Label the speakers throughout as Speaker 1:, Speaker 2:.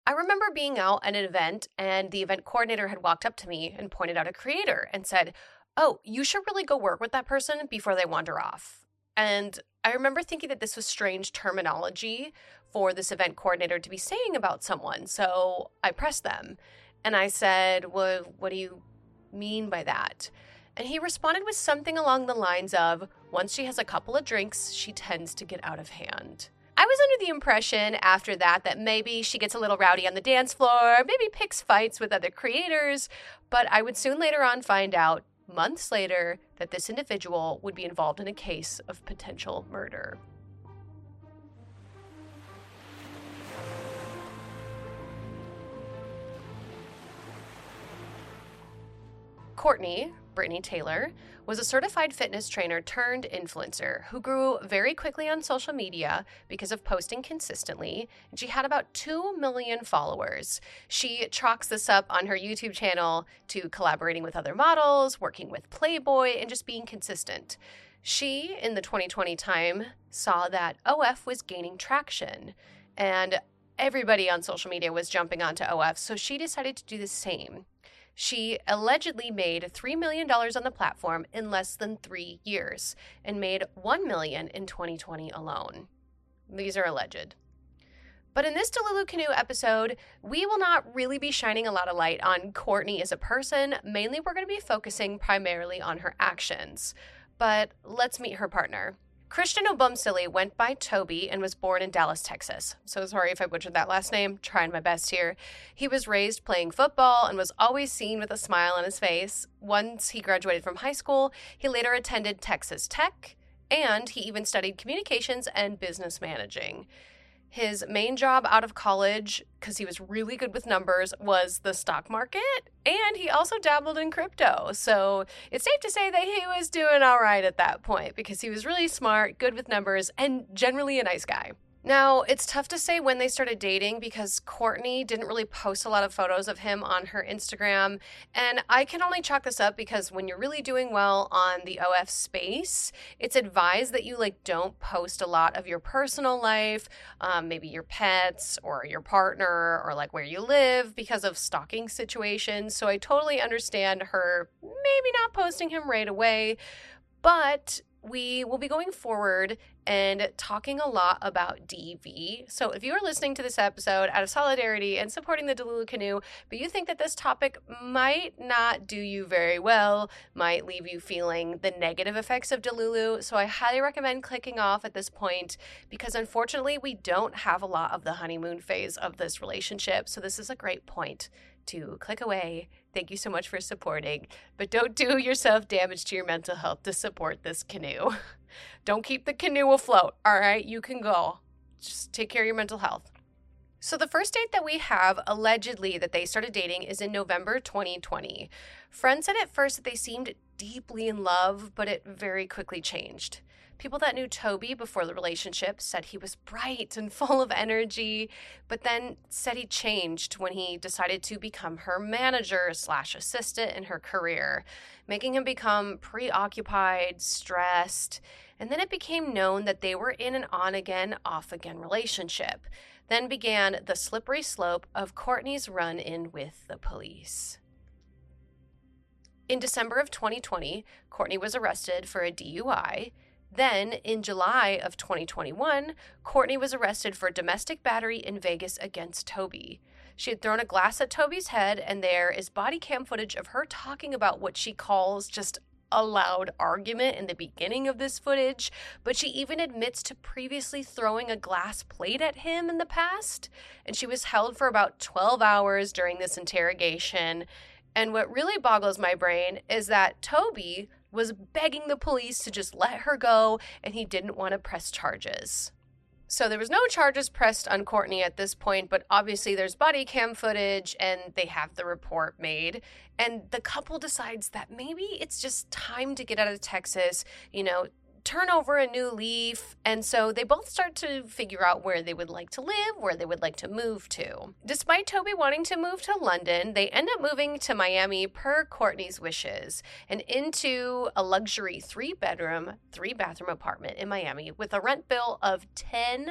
Speaker 1: I remember being out at an event and the event coordinator had walked up to me and pointed out a creator and said, "Oh, you should really go work with that person before they wander off." And I remember thinking that this was strange terminology for this event coordinator to be saying about someone. So I pressed them and I said, "Well, what do you mean by that?" And he responded with something along the lines of, "Once she has a couple of drinks, she tends to get out of hand." I was under the impression after that maybe she gets a little rowdy on the dance floor, maybe picks fights with other creators, but I would soon later on find out, months later, that this individual would be involved in a case of potential murder. Courtney, Brittany Taylor, was a certified fitness trainer turned influencer who grew very quickly on social media because of posting consistently, and she had about 2 million followers. She chalks this up on her YouTube channel to collaborating with other models, working with Playboy, and just being consistent. She, in the 2020 time, saw that OF was gaining traction, and everybody on social media was jumping onto OF, so she decided to do the same. She allegedly made $3 million on the platform in less than 3 years and made $1 million in 2020 alone. These are alleged. But in this Delulu Canoe episode, we will not really be shining a lot of light on Courtney as a person. Mainly, we're going to be focusing primarily on her actions. But let's meet her partner. Christian Obumsili went by Toby and was born in Dallas, Texas. So sorry if I butchered that last name, trying my best here. He was raised playing football and was always seen with a smile on his face. Once he graduated from high school, he later attended Texas Tech, and he even studied communications and business managing. His main job out of college, because he was really good with numbers, was the stock market, and he also dabbled in crypto. So it's safe to say that he was doing all right at that point because he was really smart, good with numbers, and generally a nice guy. Now, it's tough to say when they started dating because Courtney didn't really post a lot of photos of him on her Instagram, and I can only chalk this up because when you're really doing well on the OF space, it's advised that you don't post a lot of your personal life, maybe your pets or your partner or where you live because of stalking situations. So I totally understand her maybe not posting him right away, but we will be going forward and talking a lot about DV. So if you are listening to this episode out of solidarity and supporting the Delulu Canoe, but you think that this topic might not do you very well, might leave you feeling the negative effects of Delulu, so I highly recommend clicking off at this point because unfortunately we don't have a lot of the honeymoon phase of this relationship. So this is a great point to click away. Thank you so much for supporting, but don't do yourself damage to your mental health to support this canoe. Don't keep the canoe afloat, all right? You can go. Just take care of your mental health. So the first date that we have, allegedly, that they started dating is in November 2020. Friends said at first that they seemed deeply in love, but it very quickly changed. People that knew Toby before the relationship said he was bright and full of energy, but then said he changed when he decided to become her manager/assistant in her career, making him become preoccupied, stressed, and then it became known that they were in an on-again, off-again relationship. Then began the slippery slope of Courtney's run-in with the police. In December of 2020, Courtney was arrested for a DUI. Then, in July of 2021, Courtney was arrested for domestic battery in Vegas against Toby. She had thrown a glass at Toby's head, and there is body cam footage of her talking about what she calls just a loud argument in the beginning of this footage, but she even admits to previously throwing a glass plate at him in the past, and she was held for about 12 hours during this interrogation. And what really boggles my brain is that Toby was begging the police to just let her go, and he didn't want to press charges. So there was no charges pressed on Courtney at this point, but obviously there's body cam footage and they have the report made. And the couple decides that maybe it's just time to get out of Texas, turn over a new leaf. And so they both start to figure out where they would like to live, where they would like to move to. Despite Toby wanting to move to London, they end up moving to Miami per Courtney's wishes and into a luxury 3-bedroom, 3-bathroom apartment in Miami with a rent bill of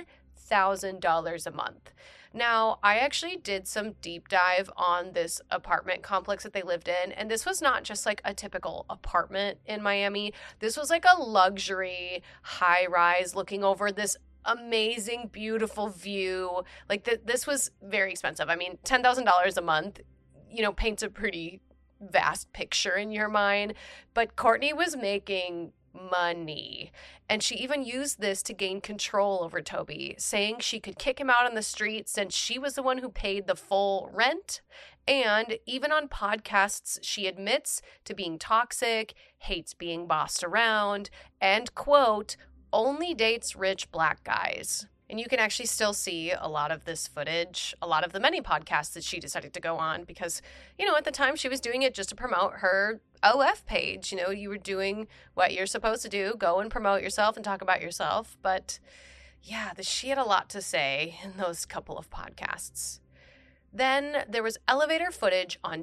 Speaker 1: $10,000 a month. Now, I actually did some deep dive on this apartment complex that they lived in, and this was not just like a typical apartment in Miami. This was like a luxury high rise looking over this amazing, beautiful view. Like this was very expensive. I mean, $10,000 a month, paints a pretty vast picture in your mind. But Courtney was making money. And she even used this to gain control over Toby, saying she could kick him out on the street since she was the one who paid the full rent. And even on podcasts, she admits to being toxic, hates being bossed around, and, quote, only dates rich black guys. And you can actually still see a lot of this footage, a lot of the many podcasts that she decided to go on because, at the time she was doing it just to promote her OF page. You were doing what you're supposed to do, go and promote yourself and talk about yourself. But yeah, she had a lot to say in those couple of podcasts. Then there was elevator footage on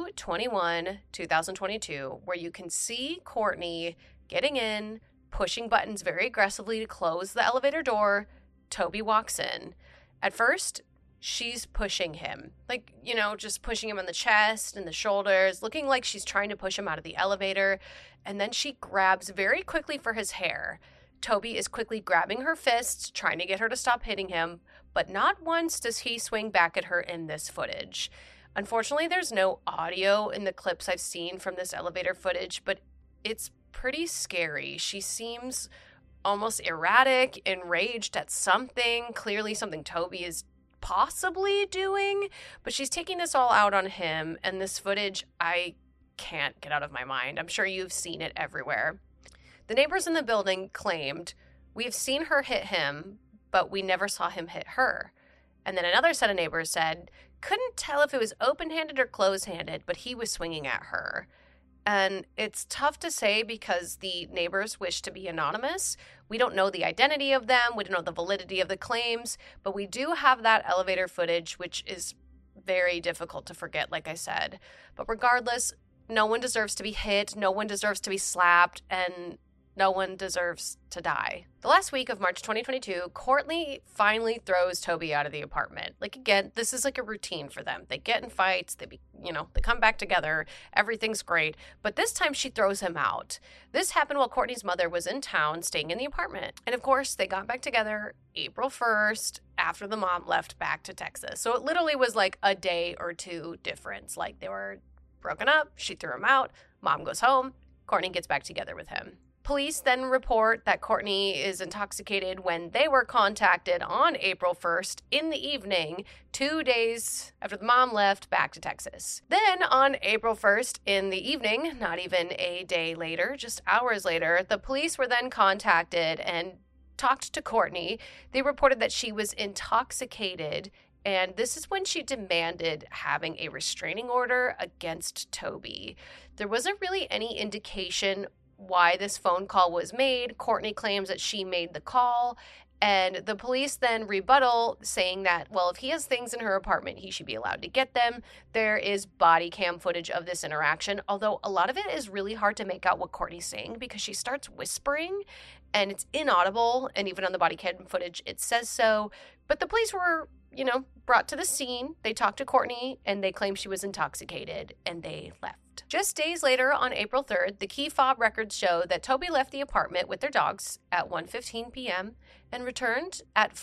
Speaker 1: 2/21/2022 where you can see Courtney getting in, pushing buttons very aggressively to close the elevator door. Toby walks in. At first, she's pushing him. Just pushing him on the chest and the shoulders, looking like she's trying to push him out of the elevator. And then she grabs very quickly for his hair. Toby is quickly grabbing her fists, trying to get her to stop hitting him. But not once does he swing back at her in this footage. Unfortunately, there's no audio in the clips I've seen from this elevator footage, but it's pretty scary. She seems almost erratic, enraged at something, clearly something Toby is possibly doing, but she's taking this all out on him, and this footage I can't get out of my mind. I'm sure you've seen it everywhere. The neighbors in the building claimed, "We've seen her hit him, but we never saw him hit her." And then another set of neighbors said, "Couldn't tell if it was open-handed or closed-handed, but he was swinging at her." And it's tough to say because the neighbors wish to be anonymous. We don't know the identity of them. We don't know the validity of the claims. But we do have that elevator footage, which is very difficult to forget, like I said. But regardless, no one deserves to be hit. No one deserves to be slapped. And no one deserves to die. The last week of March 2022, Courtney finally throws Toby out of the apartment. Again, this is like a routine for them. They get in fights, they come back together, everything's great. But this time she throws him out. This happened while Courtney's mother was in town staying in the apartment. And of course, they got back together April 1st after the mom left back to Texas. So it literally was like a day or two difference. They were broken up, she threw him out, mom goes home, Courtney gets back together with him. Police then report that Courtney is intoxicated when they were contacted on April 1st in the evening, 2 days after the mom left back to Texas. Then on April 1st in the evening, not even a day later, just hours later, the police were then contacted and talked to Courtney. They reported that she was intoxicated, and this is when she demanded having a restraining order against Toby. There wasn't really any indication why this phone call was made. Courtney claims that she made the call, and the police then rebuttal saying that, well, if he has things in her apartment, he should be allowed to get them. There is body cam footage of this interaction, although a lot of it is really hard to make out what Courtney's saying because she starts whispering and it's inaudible, and even on the body cam footage it says so. But the police were, brought to the scene. They talked to Courtney and they claimed she was intoxicated and they left. Just days later, on April 3rd, the key fob records show that Toby left the apartment with their dogs at 1:15 p.m. and returned at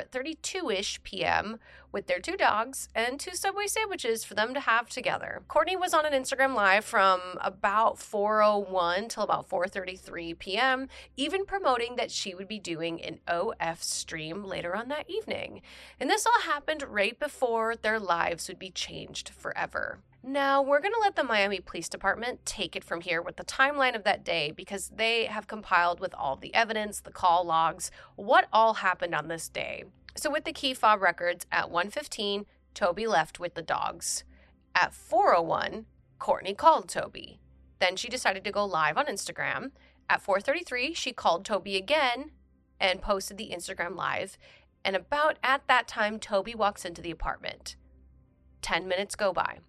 Speaker 1: 4:32-ish p.m. with their 2 dogs and 2 Subway sandwiches for them to have together. Courtney was on an Instagram Live from about 4:01 till about 4:33 p.m., even promoting that she would be doing an OF stream later on that evening. And this all happened right before their lives would be changed forever. Now, we're going to let the Miami Police Department take it from here with the timeline of that day because they have compiled with all the evidence, the call logs, what all happened on this day. So with the key fob records, at 1:15, Toby left with the dogs. At 4:01, Courtney called Toby. Then she decided to go live on Instagram. At 4:33, she called Toby again and posted the Instagram Live. And about at that time, Toby walks into the apartment. 10 minutes go by.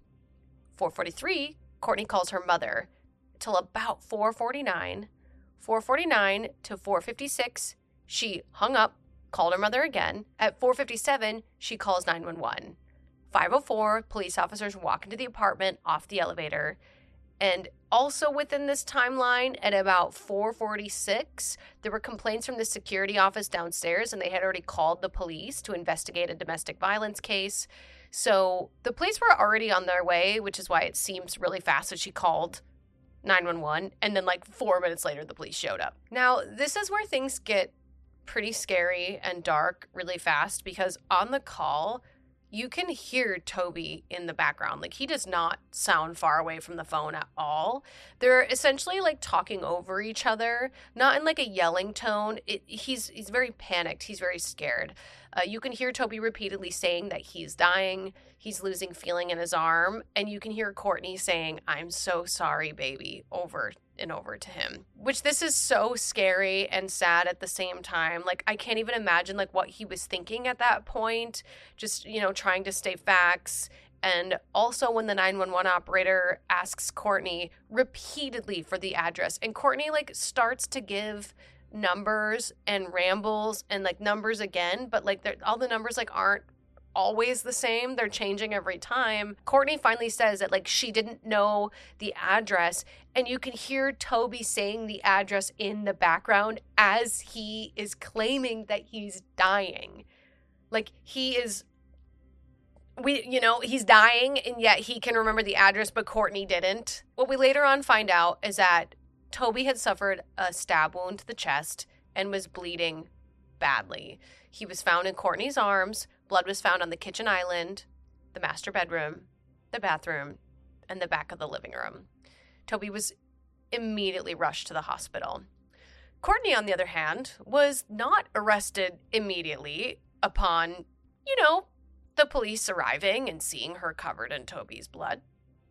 Speaker 1: 4:43, Courtney calls her mother till about 4:49. 4:49 to 4:56, she hung up, called her mother again. At 4:57, she calls 911. 5:04, police officers walk into the apartment off the elevator. And also within this timeline, at about 4:46, there were complaints from the security office downstairs, and they had already called the police to investigate a domestic violence case. So the police were already on their way, which is why it seems really fast that she called 911. And then like 4 minutes later, the police showed up. Now, this is where things get pretty scary and dark really fast, because on the call, you can hear Toby in the background. Like, he does not sound far away from the phone at all. They're essentially like talking over each other, not in like a yelling tone. He's very panicked. He's very scared. You can hear Toby repeatedly saying that he's dying. He's losing feeling in his arm. And you can hear Courtney saying, "I'm so sorry, baby," over and over to him, which this is so scary and sad at the same time. Like, I can't even imagine like what he was thinking at that point, just, trying to stay facts. And also when the 911 operator asks Courtney repeatedly for the address, and Courtney like starts to give numbers and rambles and like numbers again, but like all the numbers like aren't always the same. They're changing every time. Courtney finally says that like she didn't know the address, and you can hear Toby saying the address in the background as he is claiming that he's dying. Like he's dying, and yet he can remember the address, but Courtney didn't. What we later on find out is that Toby had suffered a stab wound to the chest and was bleeding badly. He was found in Courtney's arms. Blood was found on the kitchen island, the master bedroom, the bathroom, and the back of the living room. Toby was immediately rushed to the hospital. Courtney, on the other hand, was not arrested immediately upon, the police arriving and seeing her covered in Toby's blood.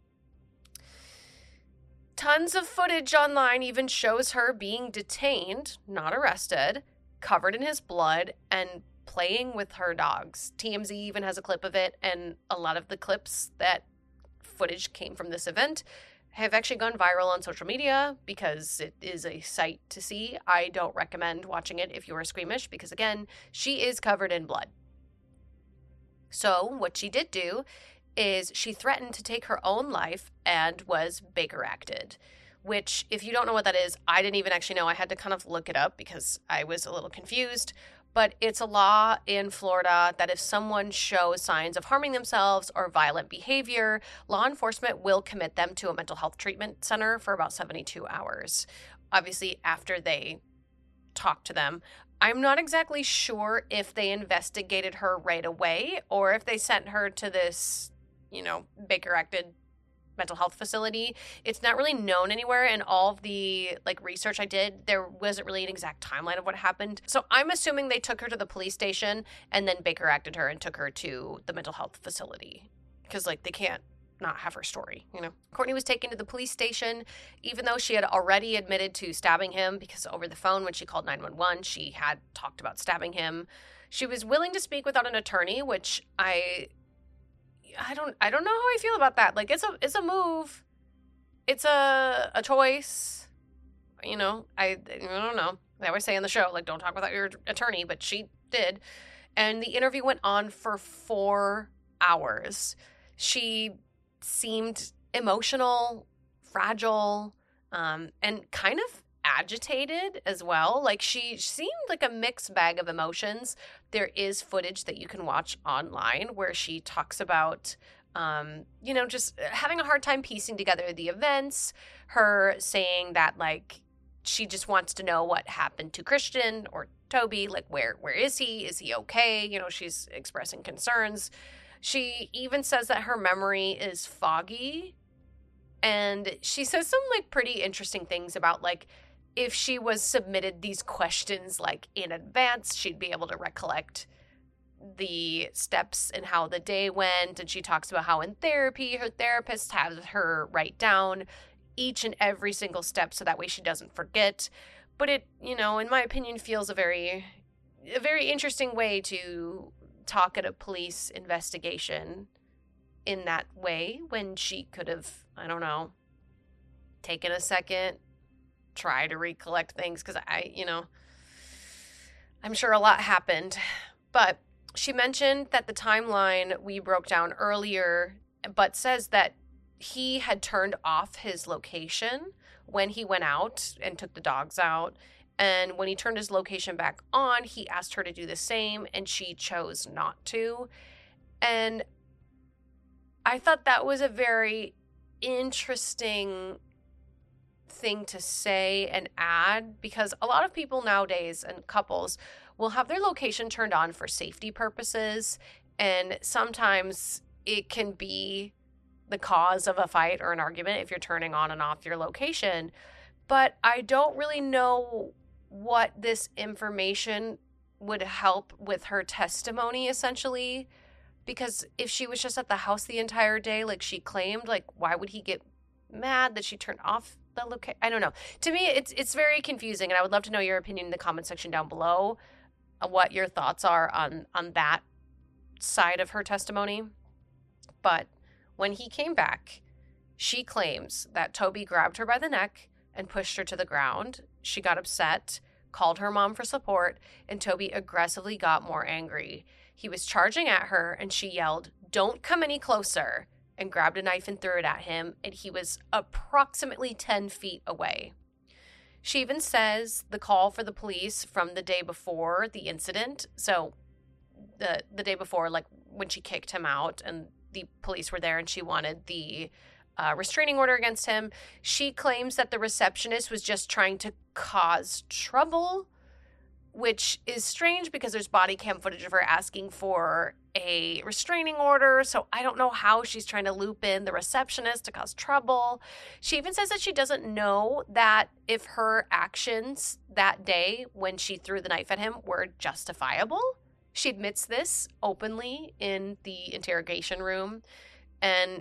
Speaker 1: Tons of footage online even shows her being detained, not arrested, covered in his blood, and playing with her dogs. TMZ even has a clip of it, and a lot of the clips that footage came from this event have actually gone viral on social media because it is a sight to see. I don't recommend watching it if you are squeamish because, again, she is covered in blood. So what she did do is she threatened to take her own life and was Baker acted, which, if you don't know what that is, I didn't even actually know. I had to kind of look it up because I was a little confused. But it's a law in Florida that if someone shows signs of harming themselves or violent behavior, law enforcement will commit them to a mental health treatment center for about 72 hours. Obviously, after they talk to them. I'm not exactly sure if they investigated her right away or if they sent her to this, Baker acted mental health facility. It's not really known anywhere, and all of the research I did, there wasn't really an exact timeline of what happened. So I'm assuming they took her to the police station and then Baker acted her and took her to the mental health facility because they can't not have her story. Courtney was taken to the police station even though she had already admitted to stabbing him, because over the phone when she called 911 she had talked about stabbing him. She was willing to speak without an attorney, which I don't know how I feel about that. It's a move. It's a choice. I don't know. They always say on the show, don't talk without your attorney, but she did. And the interview went on for 4 hours. She seemed emotional, fragile, and kind of agitated as well. She seemed like a mixed bag of emotions. There is footage that you can watch online where she talks about, just having a hard time piecing together the events, her saying that, she just wants to know what happened to Christian or Toby, where is he? Is he okay? She's expressing concerns. She even says that her memory is foggy, and she says some, pretty interesting things about, if she was submitted these questions in advance, she'd be able to recollect the steps and how the day went. And she talks about how in therapy her therapist has her write down each and every single step so that way she doesn't forget. But it, in my opinion, feels a very interesting way to talk at a police investigation in that way when she could have, taken a second, try to recollect things, because I'm sure a lot happened, but she mentioned that the timeline we broke down earlier, but says that he had turned off his location when he went out and took the dogs out. And when he turned his location back on, he asked her to do the same, and she chose not to. And I thought that was a very interesting thing to say and add, because a lot of people nowadays and couples will have their location turned on for safety purposes, and sometimes it can be the cause of a fight or an argument if you're turning on and off your location. But I don't really know what this information would help with her testimony, essentially, because if she was just at the house the entire day like she claimed, like, why would he get mad that she turned off the location? I don't know. To me, it's very confusing, and I would love to know your opinion in the comment section down below, what your thoughts are on that side of her testimony. But when he came back, she claims that Toby grabbed her by the neck and pushed her to the ground. She got upset, called her mom for support, and Toby aggressively got more angry. He was charging at her, and she yelled, "Don't come any closer," and grabbed a knife and threw it at him, and he was approximately 10 feet away. She even says the call for the police from the day before the incident, so the day before, like when she kicked him out and the police were there and she wanted the restraining order against him, she claims that the receptionist was just trying to cause trouble, which is strange because there's body cam footage of her asking for a restraining order. So I don't know how she's trying to loop in the receptionist to cause trouble. She even says that she doesn't know that if her actions that day when she threw the knife at him were justifiable. She admits this openly in the interrogation room. And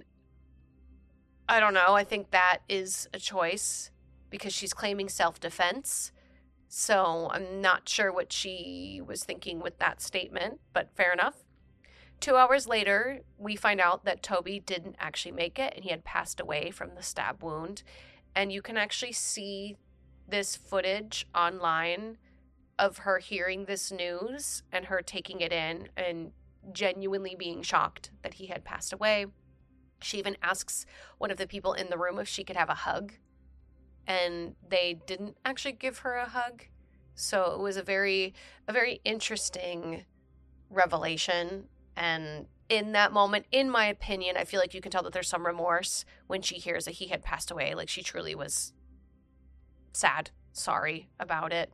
Speaker 1: I don't know. I think that is a choice because she's claiming self-defense. So I'm not sure what she was thinking with that statement, but fair enough. 2 hours later, we find out that Toby didn't actually make it and he had passed away from the stab wound. And you can actually see this footage online of her hearing this news and her taking it in and genuinely being shocked that he had passed away. She even asks one of the people in the room if she could have a hug, and they didn't actually give her a hug. So it was a very interesting revelation. And in that moment, in my opinion, I feel like you can tell that there's some remorse when she hears that he had passed away. Like, she truly was sad, sorry about it.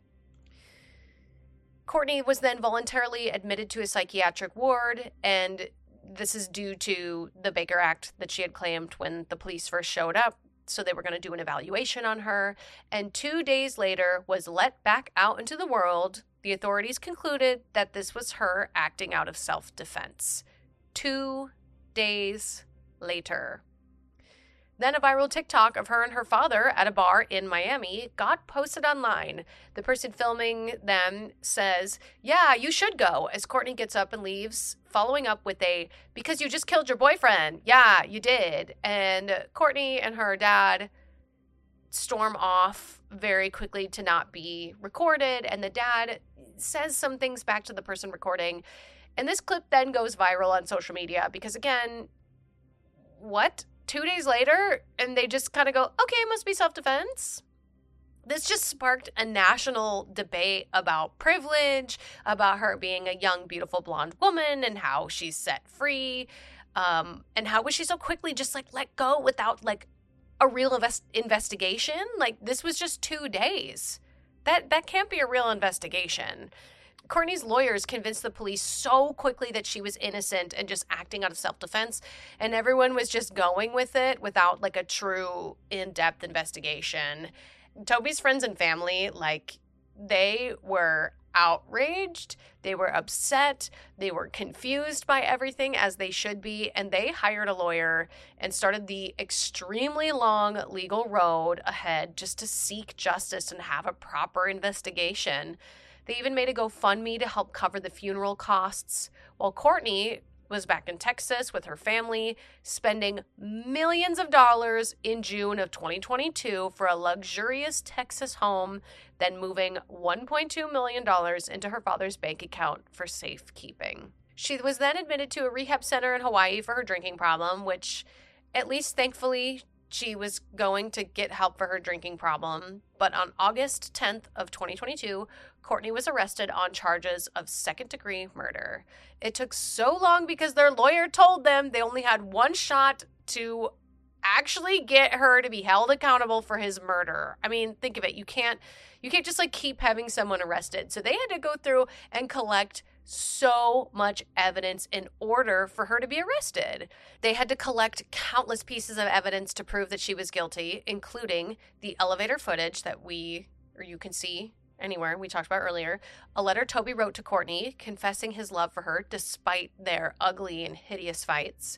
Speaker 1: Courtney was then voluntarily admitted to a psychiatric ward, and this is due to the Baker Act that she had claimed when the police first showed up. So they were going to do an evaluation on her, and 2 days later was let back out into the world. The authorities concluded that this was her acting out of self-defense. 2 days later. Then a viral TikTok of her and her father at a bar in Miami got posted online. The person filming them says, "Yeah, you should go," as Courtney gets up and leaves, following up with a, "Because you just killed your boyfriend. Yeah, you did." And Courtney and her dad storm off very quickly to not be recorded. And the dad says some things back to the person recording. And this clip then goes viral on social media because, again, what? 2 days later, and they just kind of go, okay, it must be self-defense. This just sparked a national debate about privilege, about her being a young, beautiful blonde woman and how she's set free, and how was she so quickly just like let go without like a real investigation? Like, this was just 2 days. That can't be a real investigation. Courtney's lawyers convinced the police so quickly that she was innocent and just acting out of self-defense, and everyone was just going with it without like a true in-depth investigation. Toby's friends and family, like, they were outraged, they were upset, they were confused by everything, as they should be, and they hired a lawyer and started the extremely long legal road ahead just to seek justice and have a proper investigation. They even made a GoFundMe to help cover the funeral costs, while Courtney was back in Texas with her family, spending millions of dollars in June of 2022 for a luxurious Texas home, then moving $1.2 million into her father's bank account for safekeeping. She was then admitted to a rehab center in Hawaii for her drinking problem, which, at least thankfully, she was going to get help for her drinking problem. But on August 10th of 2022, Courtney was arrested on charges of second-degree murder. It took so long because their lawyer told them they only had one shot to actually get her to be held accountable for his murder. I mean, think of it. You can't just like keep having someone arrested. So they had to go through and collect so much evidence in order for her to be arrested. They had to collect countless pieces of evidence to prove that she was guilty, including the elevator footage that you can see anywhere we talked about earlier, a letter Toby wrote to Courtney confessing his love for her despite their ugly and hideous fights,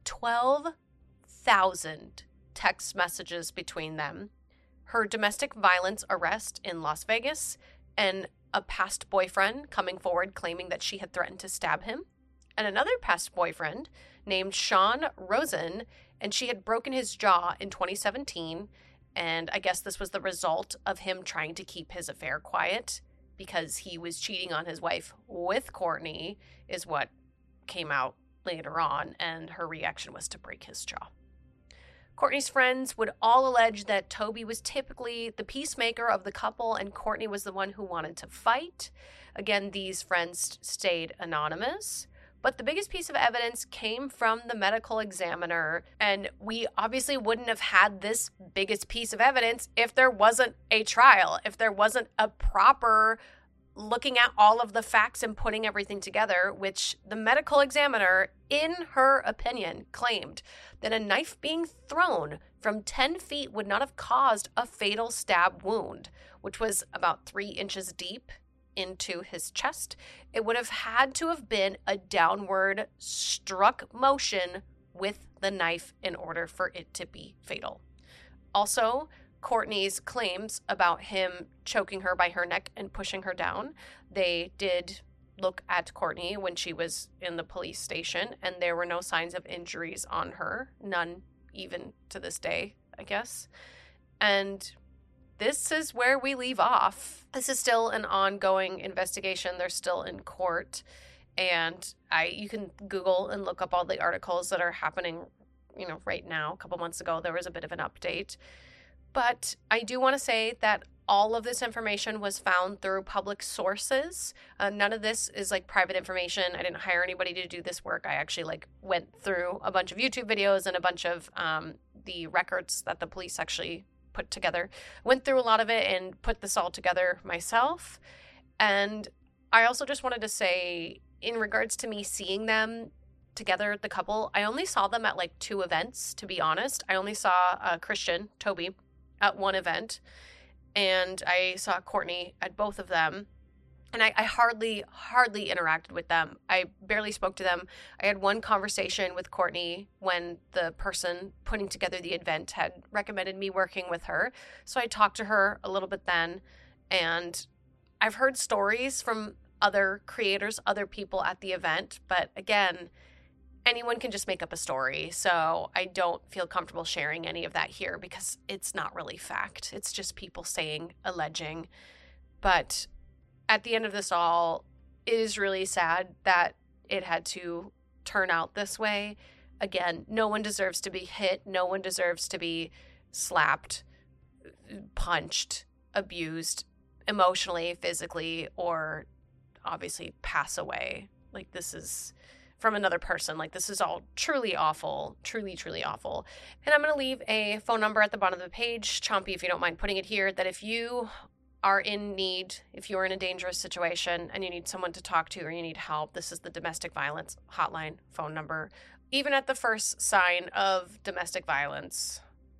Speaker 1: 12,000 text messages between them, her domestic violence arrest in Las Vegas, and a past boyfriend coming forward claiming that she had threatened to stab him, and another past boyfriend named Sean Rosen, and she had broken his jaw in 2017, and I guess this was the result of him trying to keep his affair quiet because he was cheating on his wife with Courtney, is what came out later on, and her reaction was to break his jaw. Courtney's friends would all allege that Toby was typically the peacemaker of the couple and Courtney was the one who wanted to fight. Again, these friends stayed anonymous. But the biggest piece of evidence came from the medical examiner, and we obviously wouldn't have had this biggest piece of evidence if there wasn't a trial, if there wasn't a proper looking at all of the facts and putting everything together, which the medical examiner, in her opinion, claimed that a knife being thrown from 10 feet would not have caused a fatal stab wound, which was about 3 inches deep into his chest. It would have had to have been a downward struck motion with the knife in order for it to be fatal. Also, Courtney's claims about him choking her by her neck and pushing her down, they did look at Courtney when she was in the police station, and there were no signs of injuries on her, none even to this day, I guess. And this is where we leave off. This is still an ongoing investigation. They're still in court. And you can Google and look up all the articles that are happening, right now. A couple months ago, there was a bit of an update. But I do want to say that all of this information was found through public sources. None of this is private information. I didn't hire anybody to do this work. I actually went through a bunch of YouTube videos and a bunch of the records that the police actually put together, went through a lot of it and put this all together myself. And I also just wanted to say, in regards to me seeing them together, the couple, I only saw them at 2 events, to be honest. I only saw Christian, Toby, at one event, and I saw Courtney at both of them. And I hardly interacted with them. I barely spoke to them. I had one conversation with Courtney when the person putting together the event had recommended me working with her. So I talked to her a little bit then. And I've heard stories from other creators, other people at the event. But again, anyone can just make up a story. So I don't feel comfortable sharing any of that here because it's not really fact. It's just people saying, alleging. But at the end of this all, it is really sad that it had to turn out this way. Again, no one deserves to be hit. No one deserves to be slapped, punched, abused emotionally, physically, or obviously pass away. This is from another person. This is all truly awful, truly, truly awful. And I'm going to leave a phone number at the bottom of the page, Chompy, if you don't mind putting it here, that if you are in need, if you're in a dangerous situation and you need someone to talk to or you need help, this is the domestic violence hotline phone number. Even at the first sign of domestic violence,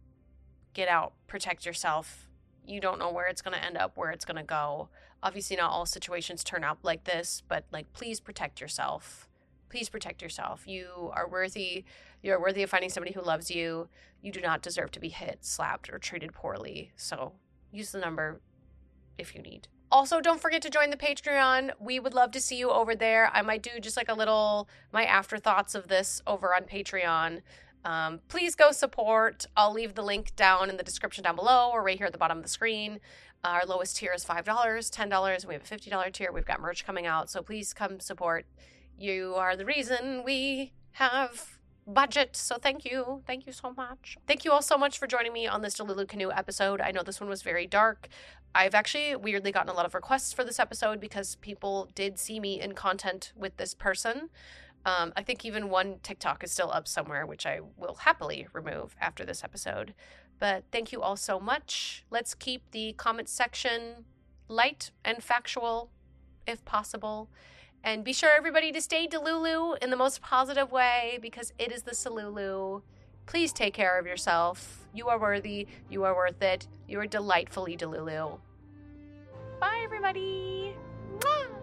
Speaker 1: get out, protect yourself. You don't know where it's going to end up, where it's going to go. Obviously, not all situations turn out like this, but please protect yourself. Please protect yourself. You are worthy. You're worthy of finding somebody who loves you. You do not deserve to be hit, slapped, or treated poorly. So use the number if you need. Also, don't forget to join the Patreon. We would love to see you over there. I might do just like a little, my afterthoughts of this over on Patreon. Please go support. I'll leave the link down in the description down below or right here at the bottom of the screen. Our lowest tier is $5, $10. We have a $50 tier. We've got merch coming out. So please come support. You are the reason we have budget. So thank you. Thank you so much. Thank you all so much for joining me on this Delulu Canoe episode. I know this one was very dark. I've actually weirdly gotten a lot of requests for this episode because people did see me in content with this person. I think even one TikTok is still up somewhere, which I will happily remove after this episode. But thank you all so much. Let's keep the comment section light and factual, if possible. And be sure, everybody, to stay Delulu in the most positive way because it is the Salulu. Please take care of yourself. You are worthy. You are worth it. You are delightfully Delulu. Bye, everybody. Mwah!